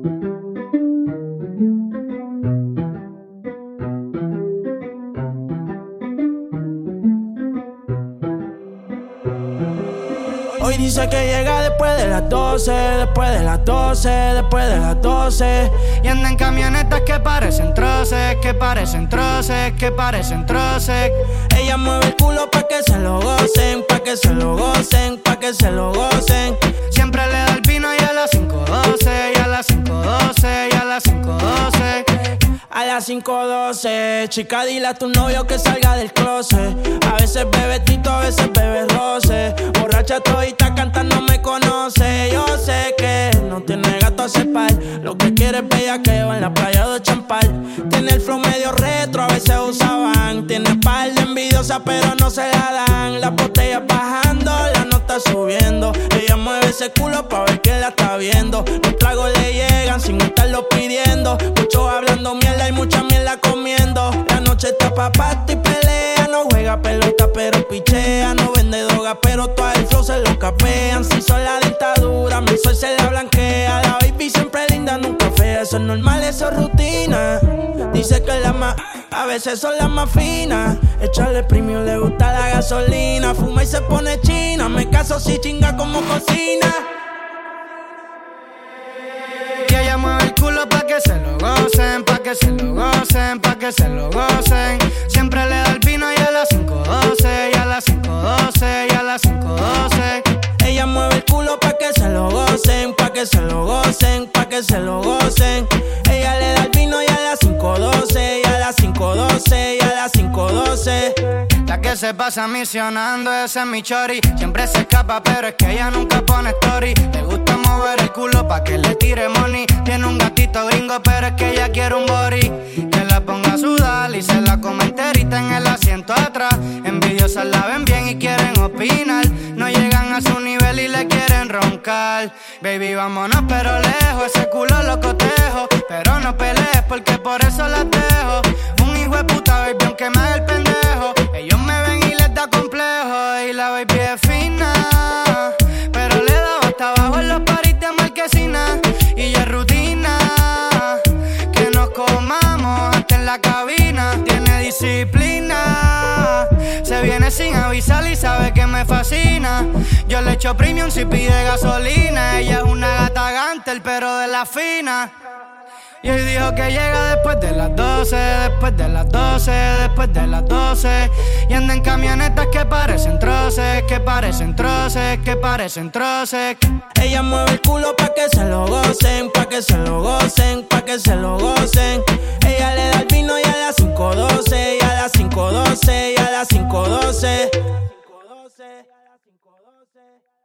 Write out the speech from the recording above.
Hoy dice que llega después de las 12, después de las 12, después de las 12. Y anda en camionetas que parecen troces, que parecen troces, que parecen troces. Ella mueve el culo pa' que se lo gocen, pa' que se lo gocen, pa' que se lo gocen. Siempre le da el vino y a las 5:12, y a las 5:12, y a las 5:12. A las 5:12, chica, dile a tu novio que salga del closet. A veces bebe tito, a veces bebe roce. Borracha todita cantando me conoce. Yo sé que no tiene gato a cepar. Lo que quiere es bellaqueo en la playa de Champal. Tiene el flow medio retro, a veces usaban. Tiene par de envidiosas pero no se la dan. Las botellas bajando, la nota subiendo. Ella mueve ese culo pa' ver quién la está viendo. Los tragos le llegan sin estarlo pidiendo. Muchos hablando mierda y mucha mierda comiendo. La noche está pa' party y pelea. No juega pelota pero pichea. No vende droga pero todo el flow se lo capean. Si son la dictadura, mi sol se la blanquea. La baby siempre linda, nunca fea. Eso es normal, eso es rutina. Dice que las más, a veces son las más finas. Echarle premium, le gusta la gasolina. Fuma y se pone china. Me caso si chinga como cocina. Y ella mueve el culo pa' que se lo gocen, pa' que se lo gocen, pa' que se lo gocen. Siempre le da el vino y a las 5:12, y a las 5:12, y a las 5:12. Ella mueve el culo pa' que se lo gocen, pa' que se lo gocen, pa' que se lo gocen. Ella le da el vino y a las 5:12, y a las 5:12, y a las 5:12. La que se pasa misionando, ese es mi chori. Siempre se escapa, pero es que ella nunca pone story. Le gusta mover el culo pa' que le tire money. Tiene un gatito gringo, pero es que ella quiere un body que la ponga a sudar y se la come enterita en el asiento atrás. Envidiosas la ven bien y quieren opinar. No llegan a su nivel y le quieren roncar. Baby, vámonos pero lejos, ese culo lo cotejo. Pero no pelees porque por eso las dejo. Un hijo de puta, baby, aunque me haga el pendejo. Ellos me ven y les da complejo. Y la baby es fina, pero le da hasta abajo en los paris de marquesina. Y ya es rutina que nos comamos hasta en la cabina. Tiene disciplina, se viene sin avisar y sabe que me fascina. Yo le echo premium si pide gasolina. Ella es una gata gantel pero de la fina. Y hoy dijo que llega después de las 12, después de las 12, después de las 12. Y anda en camionetas que parecen troces, que parecen troces, que parecen troces. Ella mueve el culo pa' que se lo gocen, pa' que se lo gocen, pa' que se lo gocen. Ella le da el vino y a las 5:12, y a las 5:12, y a las 5:12.